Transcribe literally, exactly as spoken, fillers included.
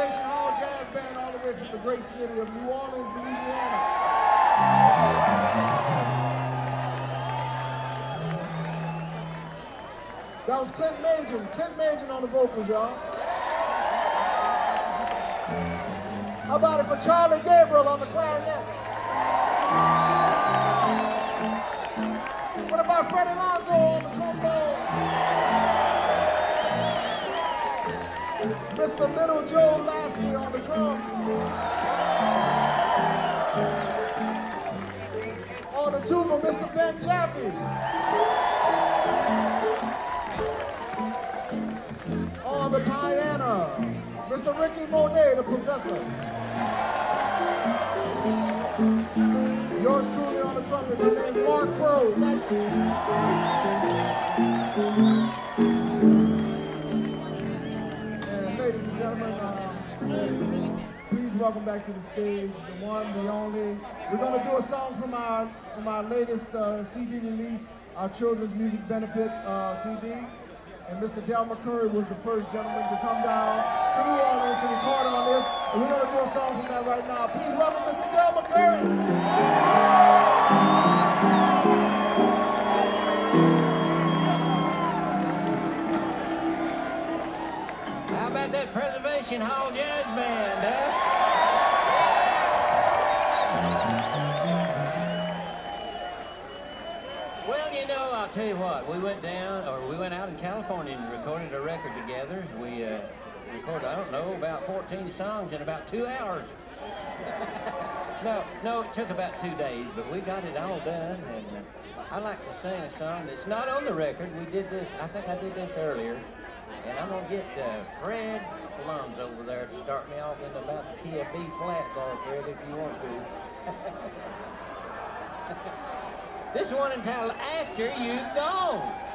Preservation Hall Jazz Band all the way from the great city of New Orleans, Louisiana. That was Clint Major. Clint Major on the vocals, y'all. How about it for Charlie Gabriel on the clarinet? What about Freddie Lonzo on the trombone? Mister Little Joe Lasky on the drum. On the tuba, Mister Ben Jaffe. On the piano, Mister Ricky Monet, the professor. Yours truly on the trumpet, my name's Mark Burrows. Thank you. And ladies and gentlemen, uh, please welcome back to the stage the one, the only. We're going to do a song from our from our latest uh, C D release, our Children's Music Benefit uh, C D. And Mister Del McCoury was the first gentleman to come down to New Orleans to record on this. And we're going to do a song from that right now. Please welcome Mister Del McCoury. How about that Preservation Hall Jazz Band, huh? Well, you know, I'll tell you what, we went down, or we went out in California and recorded a record together. We uh, recorded, I don't know, about fourteen songs in about two hours. no, no, it took about two days, but we got it all done, and uh, I like to sing a song that's not on the record. We did this, I think I did this earlier, and I'm going to get uh, Fred Plums over there to start me off in about the key of B flat there, Fred, if you want to. This one entitled After You've Gone.